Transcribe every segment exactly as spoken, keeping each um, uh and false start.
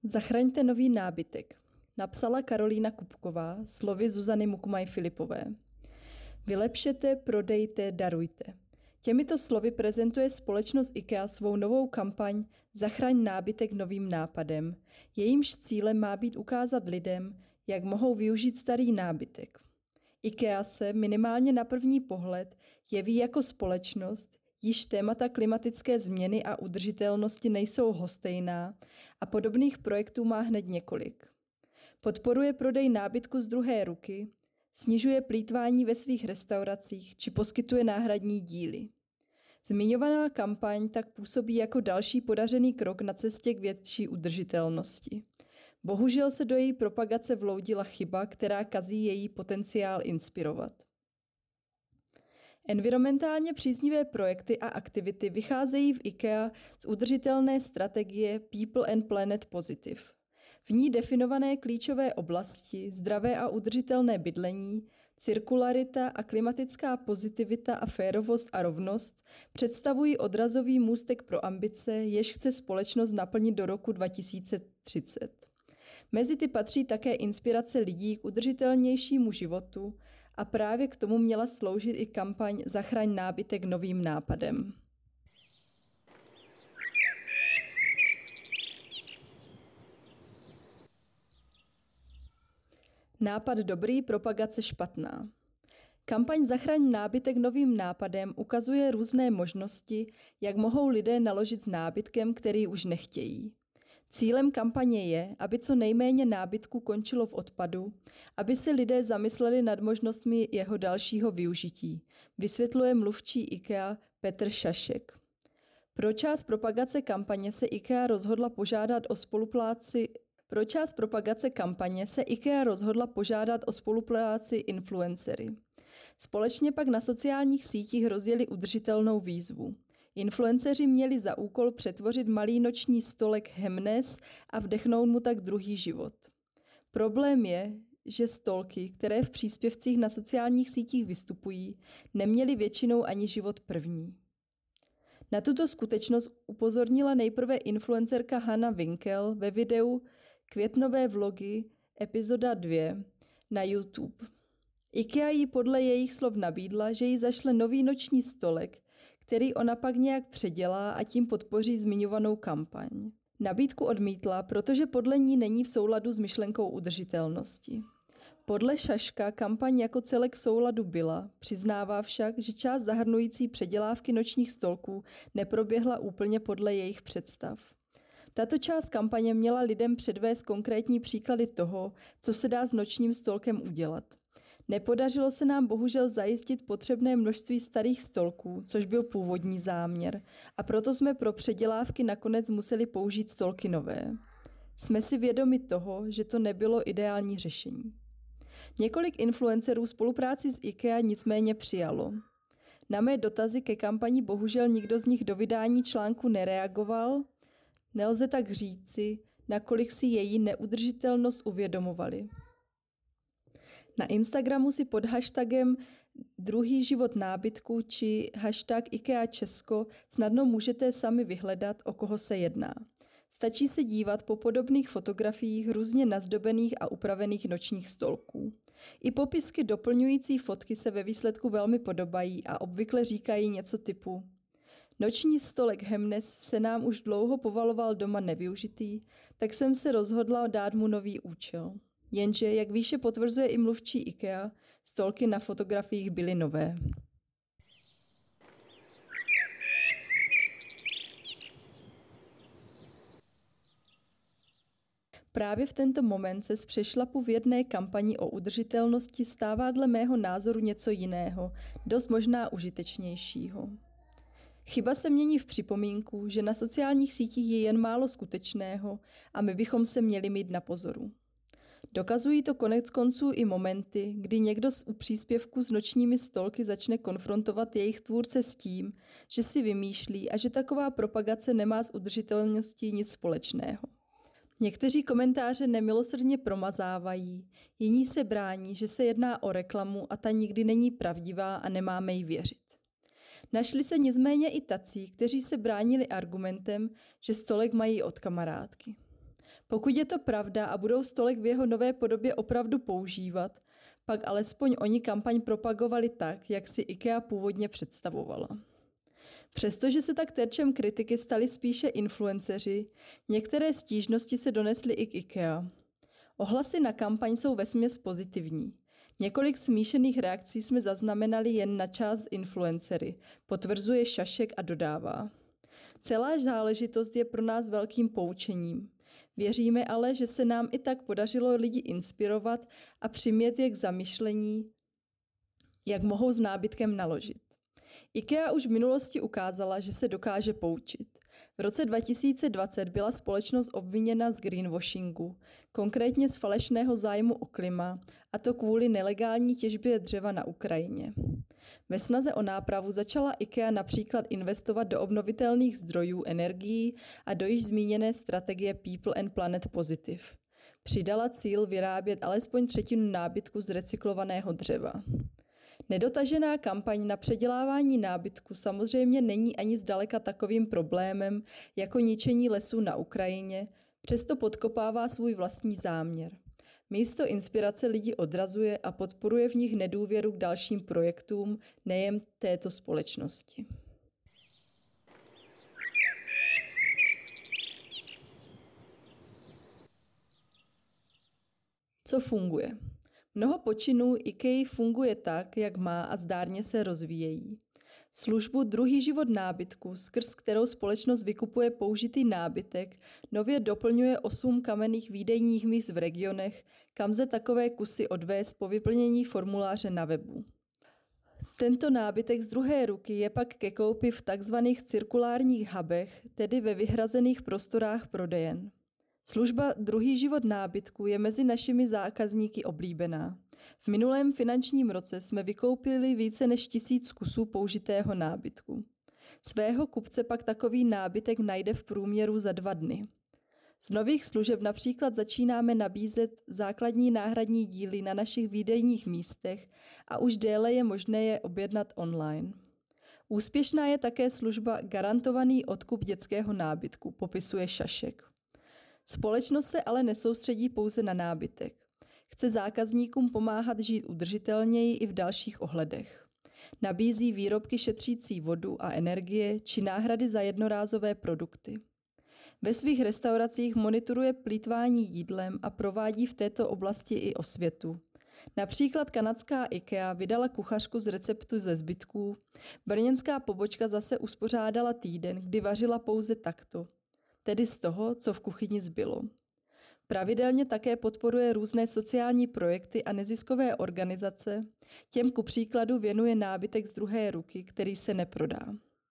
Zachraňte nový nábytek, napsala Karolína Kupková slovy Zuzany Mukmaj-Filipové. Vylepšete, prodejte, darujte. Těmito slovy prezentuje společnost IKEA svou novou kampaň Zachraň nábytek novým nápadem. Jejímž cílem má být ukázat lidem, jak mohou využít starý nábytek. IKEA se minimálně na první pohled jeví jako společnost, již témata klimatické změny a udržitelnosti nejsou lhostejná a podobných projektů má hned několik. Podporuje prodej nábytku z druhé ruky, snižuje plýtvání ve svých restauracích či poskytuje náhradní díly. Zmiňovaná kampaň tak působí jako další podařený krok na cestě k větší udržitelnosti. Bohužel se do její propagace vloudila chyba, která kazí její potenciál inspirovat. Environmentálně příznivé projekty a aktivity vycházejí v IKEA z udržitelné strategie People and Planet Positive. V ní definované klíčové oblasti, zdravé a udržitelné bydlení, cirkularita a klimatická pozitivita a férovost a rovnost představují odrazový můstek pro ambice, jež chce společnost naplnit do roku dva tisíce třicet. Mezi ty patří také inspirace lidí k udržitelnějšímu životu a právě k tomu měla sloužit i kampaň Zachraň nábytek novým nápadem. Nápad dobrý, propagace špatná. Kampaň Zachraň nábytek novým nápadem ukazuje různé možnosti, jak mohou lidé naložit s nábytkem, který už nechtějí. Cílem kampaně je, aby co nejméně nábytku končilo v odpadu, aby se lidé zamysleli nad možnostmi jeho dalšího využití, vysvětluje mluvčí IKEA Petr Šašek. Pro část propagace kampaně se IKEA rozhodla požádat o spolupráci Pro část propagace kampaně se IKEA rozhodla požádat o spolupráci influencery. Společně pak na sociálních sítích rozjeli udržitelnou výzvu. Influenceři měli za úkol přetvořit malý noční stolek Hemnes a vdechnout mu tak druhý život. Problém je, že stolky, které v příspěvcích na sociálních sítích vystupují, neměly většinou ani život první. Na tuto skutečnost upozornila nejprve influencerka Hannah Winkel ve videu Květnové vlogy epizoda dvě na YouTube. IKEA jí podle jejich slov nabídla, že jí zašle nový noční stolek, který ona pak nějak předělá a tím podpoří zmiňovanou kampaň. Nabídku odmítla, protože podle ní není v souladu s myšlenkou udržitelnosti. Podle Šaška kampaň jako celek v souladu byla, přiznává však, že část zahrnující předělávky nočních stolků neproběhla úplně podle jejich představ. Tato část kampaně měla lidem předvést konkrétní příklady toho, co se dá s nočním stolkem udělat. Nepodařilo se nám bohužel zajistit potřebné množství starých stolků, což byl původní záměr, a proto jsme pro předělávky nakonec museli použít stolky nové. Jsme si vědomi toho, že to nebylo ideální řešení. Několik influencerů spolupráci s IKEA nicméně přijalo. Na mé dotazy ke kampani bohužel nikdo z nich do vydání článku nereagoval, nelze tak říci, nakolik si její neudržitelnost uvědomovali. Na Instagramu si pod hashtagem druhý život nábytku či hashtag IKEA Česko snadno můžete sami vyhledat, o koho se jedná. Stačí se dívat po podobných fotografiích různě nazdobených a upravených nočních stolků. I popisky doplňující fotky se ve výsledku velmi podobají a obvykle říkají něco typu: noční stolek Hemnes se nám už dlouho povaloval doma nevyužitý, tak jsem se rozhodla dát mu nový účel. Jenže, jak výše potvrzuje i mluvčí IKEA, stolky na fotografiích byly nové. Právě v tento moment se z přešlapu v jedné kampani o udržitelnosti stává dle mého názoru něco jiného, dost možná užitečnějšího. Chyba se mění v připomínku, že na sociálních sítích je jen málo skutečného a my bychom se měli mít na pozoru. Dokazují to konec konců i momenty, kdy někdo z u příspěvku s nočními stolky začne konfrontovat jejich tvůrce s tím, že si vymýšlí a že taková propagace nemá s udržitelností nic společného. Někteří komentáře nemilosrdně promazávají, jiní se brání, že se jedná o reklamu a ta nikdy není pravdivá a nemáme jí věřit. Našli se nicméně i tací, kteří se bránili argumentem, že stolek mají od kamarádky. Pokud je to pravda a budou stolek v jeho nové podobě opravdu používat, pak alespoň oni kampaň propagovali tak, jak si IKEA původně představovala. Přestože se tak terčem kritiky stali spíše influenceři, některé stížnosti se donesly i k IKEA. Ohlasy na kampaň jsou vesměs pozitivní. Několik smíšených reakcí jsme zaznamenali jen na část influencery, potvrzuje Šašek a dodává. Celá záležitost je pro nás velkým poučením. Věříme ale, že se nám i tak podařilo lidi inspirovat a přimět je k zamyšlení, jak mohou s nábytkem naložit. IKEA už v minulosti ukázala, že se dokáže poučit. V roce dva tisíce dvacet byla společnost obviněna z greenwashingu, konkrétně z falešného zájmu o klima, a to kvůli nelegální těžbě dřeva na Ukrajině. Ve snaze o nápravu začala IKEA například investovat do obnovitelných zdrojů energií a do již zmíněné strategie People and Planet Positive. Přidala cíl vyrábět alespoň třetinu nábytku z recyklovaného dřeva. Nedotažená kampaň na předělávání nábytku samozřejmě není ani zdaleka takovým problémem jako ničení lesů na Ukrajině, přesto podkopává svůj vlastní záměr. Místo inspirace lidi odrazuje a podporuje v nich nedůvěru k dalším projektům nejen této společnosti. Co funguje? Mnoho počinů IKEA funguje tak, jak má a zdárně se rozvíjejí. Službu Druhý život nábytku, skrz kterou společnost vykupuje použitý nábytek, nově doplňuje osm kamenných výdejních míst v regionech, kam lze takové kusy odvést po vyplnění formuláře na webu. Tento nábytek z druhé ruky je pak ke koupi v takzvaných cirkulárních hubech, tedy ve vyhrazených prostorách prodejen. Služba Druhý život nábytku je mezi našimi zákazníky oblíbená. V minulém finančním roce jsme vykoupili více než tisíc kusů použitého nábytku. Svého kupce pak takový nábytek najde v průměru za dva dny. Z nových služeb například začínáme nabízet základní náhradní díly na našich výdejních místech a už déle je možné je objednat online. Úspěšná je také služba Garantovaný odkup dětského nábytku, popisuje Šašek. Společnost se ale nesoustředí pouze na nábytek. Chce zákazníkům pomáhat žít udržitelněji i v dalších ohledech. Nabízí výrobky šetřící vodu a energie či náhrady za jednorázové produkty. Ve svých restauracích monitoruje plýtvání jídlem a provádí v této oblasti i osvětu. Například kanadská IKEA vydala kuchařku z receptu ze zbytků, brněnská pobočka zase uspořádala týden, kdy vařila pouze takto, tedy z toho, co v kuchyni zbylo. Pravidelně také podporuje různé sociální projekty a neziskové organizace, těm ku příkladu věnuje nábytek z druhé ruky, který se neprodá.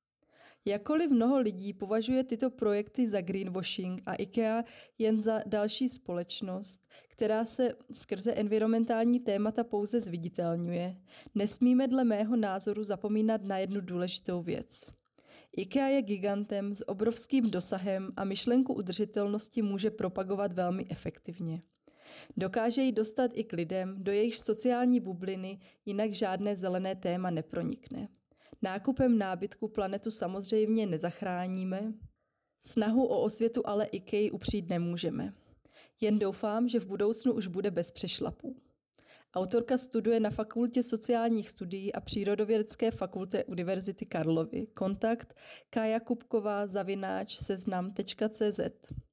Jakkoliv mnoho lidí považuje tyto projekty za greenwashing a IKEA jen za další společnost, která se skrze environmentální témata pouze zviditelňuje, nesmíme dle mého názoru zapomínat na jednu důležitou věc. IKEA je gigantem s obrovským dosahem a myšlenku udržitelnosti může propagovat velmi efektivně. Dokáže ji dostat i k lidem, do jejich sociální bubliny, jinak žádné zelené téma nepronikne. Nákupem nábytku planetu samozřejmě nezachráníme, snahu o osvětu ale IKEA upřít nemůžeme. Jen doufám, že v budoucnu už bude bez přešlapů. Autorka studuje na Fakultě sociálních studií a Přírodovědecké fakultě Univerzity Karlovy. Kontakt Kája Kupková zavináč seznam tečka cé zet.